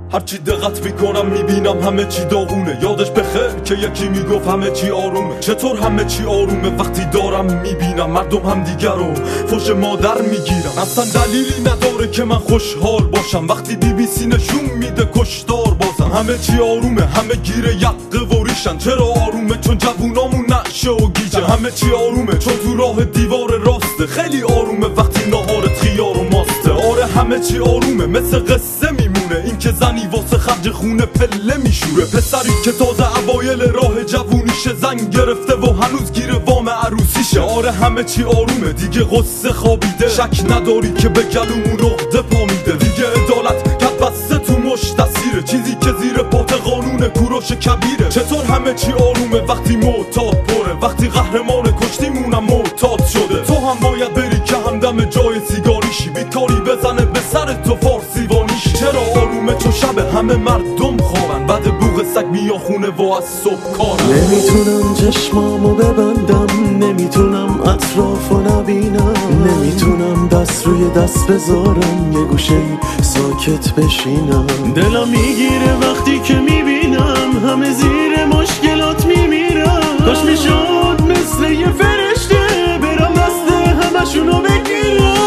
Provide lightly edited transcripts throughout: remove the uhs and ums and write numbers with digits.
هرچی دقت میکنم میبینم همه چی داغونه. یادش بخیر که یکی میگفت همه چی آرومه. چطور همه چی آرومه وقتی دارم میبینم مردم هم دیگر رو فوش مادر میگیرم؟ اصلا دلیلی نداره که من خوشحال باشم وقتی BBC نشون میده کشتار بازم. همه چی آرومه، همه گیره یقه و ریشن. چرا آرومه؟ چون جوونامون نشه و گیجن. همه چی آرومه چون تو راه دیوار راسته. خیلی آرومه وقتی نهارت خیار و ماسته. آره همه چی آرومه مثل قصه میمونه. این که زنی واسه خرج خونه پله میشوره. پسری که تازه اوایل راه جوونیشه، زن گرفته و هنوز گیر وام عروسیشه. آره همه چی آرومه دیگه، قصه خوابیده. شک نداری که به گلومون عقده پا میده. دیگه عدالت کت بسته تو مش دستیره. چیزی که زیر پات قانون کوروش کبیره. چطور همه چی آرومه وقتی معتاد پره؟ وقتی قهرمان کشتیمونم معتاد شده. تو هم باید بری که همدم جای سیگاریشی. بیکاری بزنه به سر تو فارسیوانیشی. چرا آرومه؟ چون شب همه مردم خوابن. بعد بوق سگ میان خونه و از صبح کارن. نمیتونم چشمامو ببندم، نمیتونم اطرافو نبینم، نمیتونم دست روی دست بذارم یه گوشه ساکت بشینم. دلم میگیره وقتی که میبینم همه زیر مشکلات میمیرم. کاش میشد مثل یه فرشته برم دست همشونو بگیرم.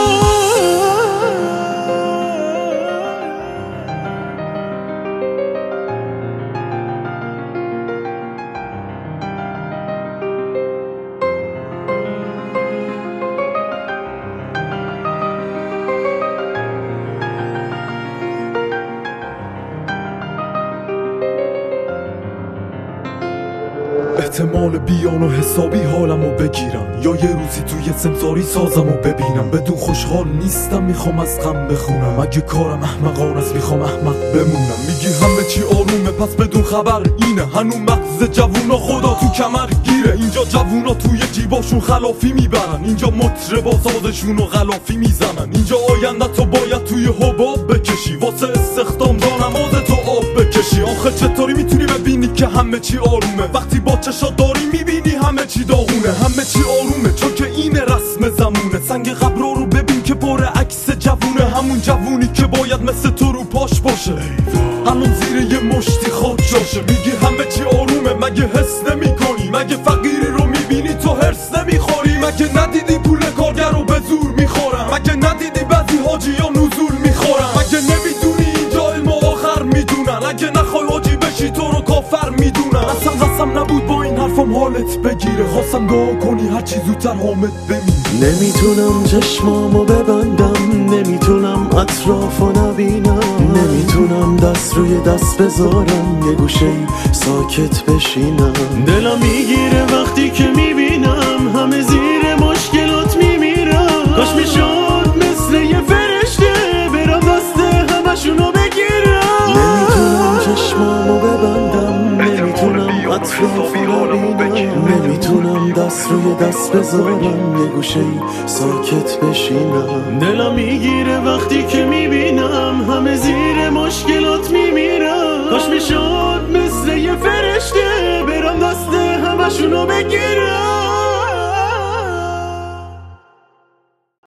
احتمال بیان و حسابی حالمو بگیرن، یا یه روزی توی سمساری سازمو ببینم. بدون خوشحال نیستم، میخوام از غم بخونم. اگه کارم احمقانه است میخوام احمق بمونم. میگی همه چی آرومه پس بدون خبر اینه. هنو مغز جوونا خدا تو کمر گیره. اینجا جوونا توی جیباشون خلافی میبرن. اینجا مطربا سازشون و غلافی میزنن. اینجا آینده تو باید توی حباب بکشی، واسه استخدام نماز تو آب بکشی. آخه چطوری میتونی ببینی که همه چی آرومه وقتی با چشا داری میبینی همه چی داغونه؟ همه چی آرومه چون که این رسم زمونه. سنگ قبرا رو ببین که پر عکس جوونه. همون جوونی که باید مثل تو رو پاش باشه، الان زیر یه مشتی خاک جاشه. میگی همه چی آرومه، مگه حس نمی کنی؟ مگه فقیری رو میبینی تو هرس نمیخوری؟ مگه ندیدی پول کارگر رو به زور میخورن؟ مگه ندیدی بعضی حاجی ها نزول میخورن؟ مگه نمیدونی اینجا علم آخر میدونن؟ اگه نخوای حاجی بشی تو رو کافر میدونن. اصلا قسم نبود با این حرفم حالت بگیره. خواستم دعا کنی هرچی زودتر حامد بمیره. نمیتونم چشمامو ببندم، نمیتونم اطرافو نبینم، نمیتونم دست روی دست بذارم یه گوشه ساکت بشینم. دلم میگیره وقتی که میبینم همه زیر مشکلات میمیرم. کاش میشد مثل یه فرشته برم دست همشونو بگیرم. نمیتونم چشمامو ببندم، نمیتونم اطرافو نبینم، نمیتونم دست روی دست بذارم یه گوشه ساکت بشینم. دلم میگیره وقتی که میبینم همه زیر مشکلات میمیرم. کاش میشد مثل یه فرشته برم دست همشونو بگیرم.